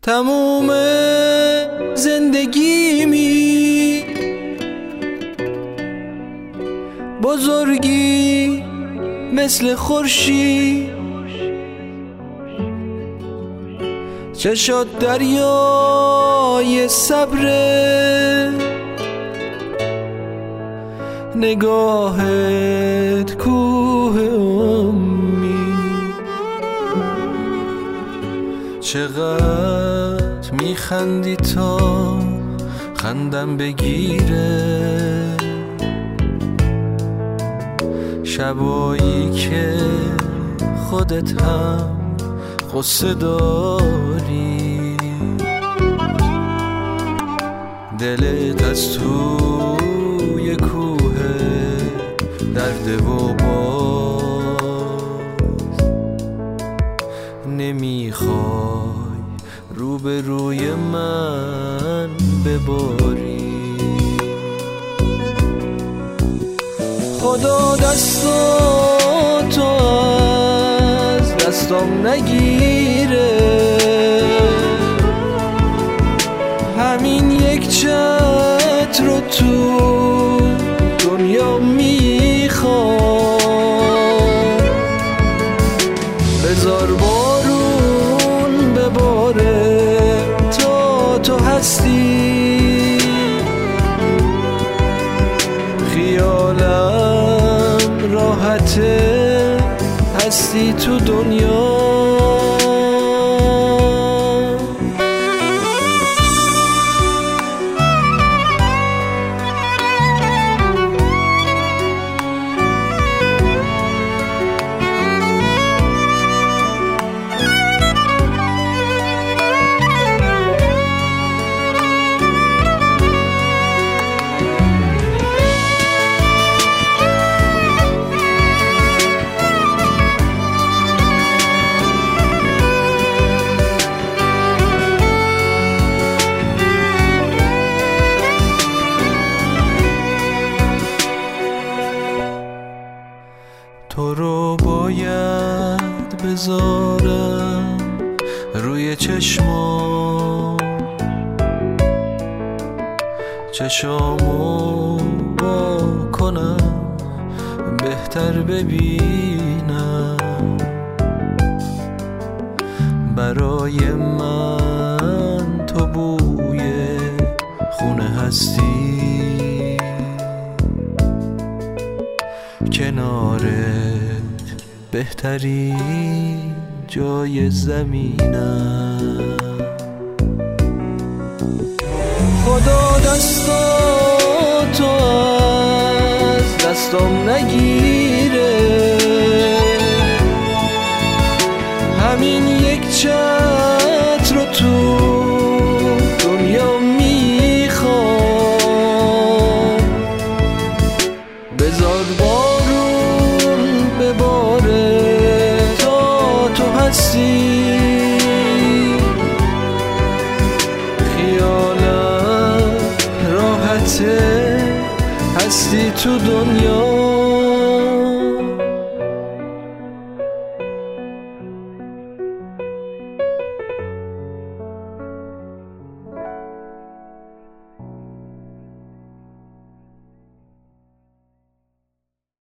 تموم زندگیمی بزرگی مثل خورشید، چشات دریای صبره، نگاهت کوه امید. چقدر میخندی تا خندم بگیره، شبایی که خودت هم قصه داری، دلت از توی کوه درد و باز، نمیخوای رو به روی من بباری. خدا دستاتو از دستم نگیره، همین یک چتر رو تو دنیا میخوام. بذار بارون بباره تا تو هستی، خیالم راحته هستی تو دنیا. تو رو باید بذارم روی چشمام، چشامو با کنم بهتر ببینم. برای من تو بوی خونه هستی، کنارت بهترین جای زمینم. خدا دستاتو از دستم نگیره، همین یک چتر رو تو دنیا میخوام. بذار بارون بباره تا تو هستی، خیالم راحته هستی تو دنیا.